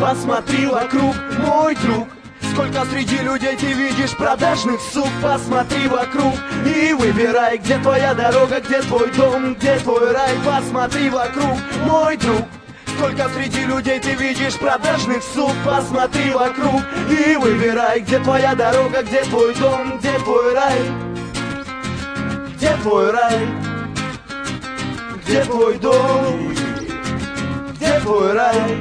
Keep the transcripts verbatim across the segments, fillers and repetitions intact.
Посмотри вокруг, мой друг, сколько среди людей ты видишь продажных сук. Посмотри вокруг и выбирай, где твоя дорога, где твой дом, где твой рай. Посмотри вокруг, мой друг, сколько среди людей ты видишь продажных сук. Посмотри вокруг и выбирай, где твоя дорога, где твой дом, где твой рай. Где твой рай? Где твой дом? Где твой рай?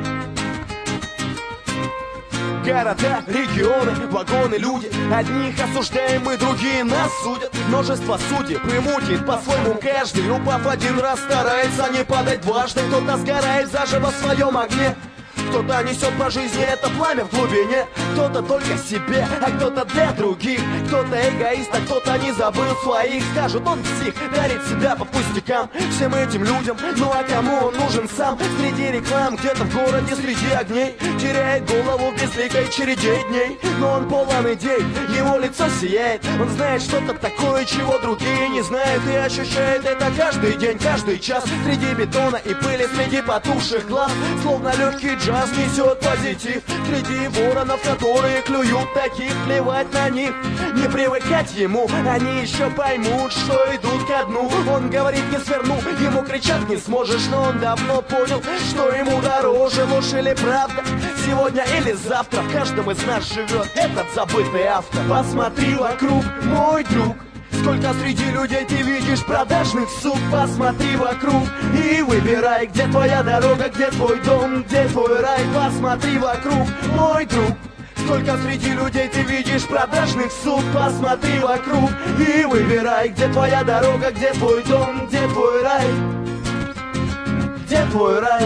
Города, регионы, вагоны, люди. Одних осуждаем, мы другие нас судят. Множество судей примутит по-своему каждый. Упав один раз, старается не падать дважды. Кто-то сгорает заживо в своем огне, кто-то несет по жизни это пламя в глубине. Кто-то только себе, а кто-то для других. Кто-то эгоист, а кто-то не забыл своих. Скажут, он псих, дарит себя по пустякам всем этим людям. Ну а кому он нужен сам? Среди реклам, где-то в городе, среди огней, теряет голову в безликой череде дней. Но он полон идей, его лицо сияет. Он знает что-то такое, чего другие не знают. И ощущает это каждый день, каждый час. Среди бетона и пыли, среди потухших глаз, словно легкий джаз несет позитив. Среди воронов, которые клюют таких, плевать на них, не привыкать ему. Они еще поймут, что идут ко дну. Он говорит, не сверну, ему кричат, не сможешь. Но он давно понял, что ему дороже ложь или правда. Сегодня или завтра в каждом из нас живет этот забытый автор. Посмотри вокруг, мой друг, сколько среди людей ты видишь продажных сук. Посмотри вокруг и выбирай, где твоя дорога, где твой дом, где твой рай. Посмотри вокруг, мой друг, сколько среди людей ты видишь продажных сук. Посмотри вокруг и выбирай, где твоя дорога, где твой дом, где твой рай. Где твой рай?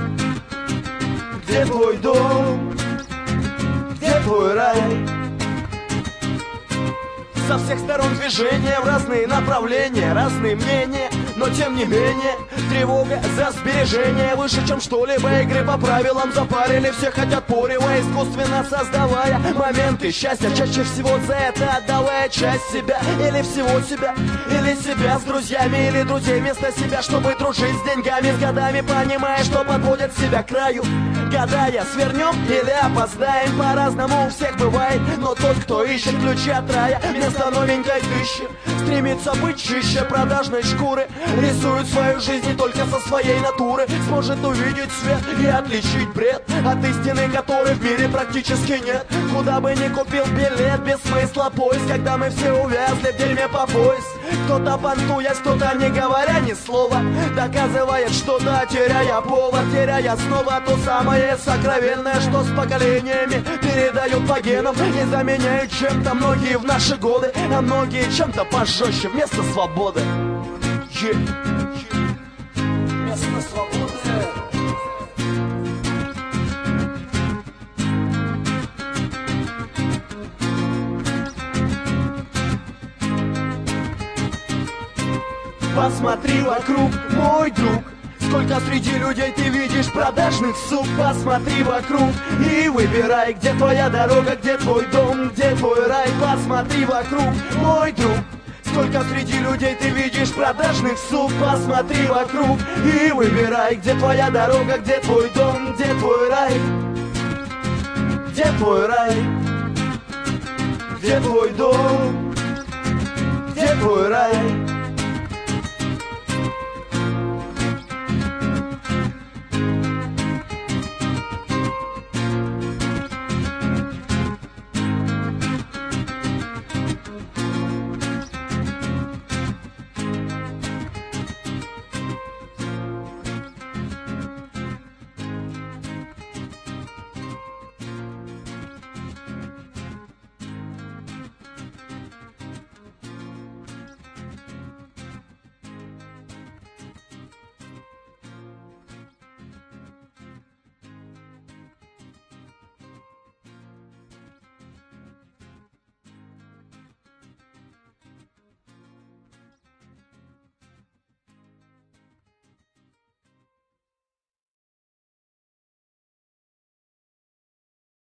Где твой дом? Где твой рай? Со всех сторон движения в разные направления, разные мнения, но тем не менее тревога за сбережение выше, чем что-либо. Игры по правилам запарили, все хотят порево, искусственно создавая моменты счастья. Чаще всего за это отдавая часть себя, или всего себя, или себя с друзьями, или друзей вместо себя, чтобы дружить с деньгами, с годами, понимая, что подводят себя к краю. Гадая, свернем или опоздаем, по-разному у всех бывает. Но тот, кто ищет ключи от рая вместо новенькой тысячи, стремится быть чище продажной шкуры, рисует свою жизнь не только со своей натуры. Сможет увидеть свет и отличить бред от истины, которой в мире практически нет. Куда бы ни купил билет, без смысла поиск, когда мы все увязли в дерьме по пояс. Кто-то понтуясь, кто-то не говоря ни слова, доказывает что-то, теряя повод, теряя снова то самое сокровенное, что с поколениями передают по генам. Не заменяют чем-то многие в наши годы, а многие чем-то пожестче вместо свободы. Yeah. Вместо свободы. Посмотри вокруг, мой друг, сколько среди людей ты видишь продажных сук. Посмотри вокруг и выбирай, где твоя дорога, где твой дом, где твой рай. Посмотри вокруг, мой друг, сколько среди людей ты видишь продажных сук. Посмотри вокруг и выбирай, где твоя дорога, где твой дом, где твой рай. Где твой рай? Где твой дом? Где твой рай?